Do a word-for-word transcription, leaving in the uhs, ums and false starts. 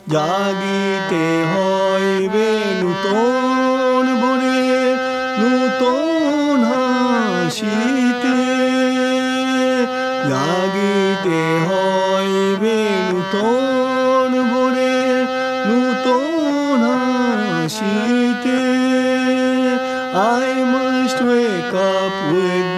জাগিতে হইবে নূতন ভোরে নূতন হাসিতে জাগিতে হইবে নূতন ভোরে নূতন হাসিতে I must wake up with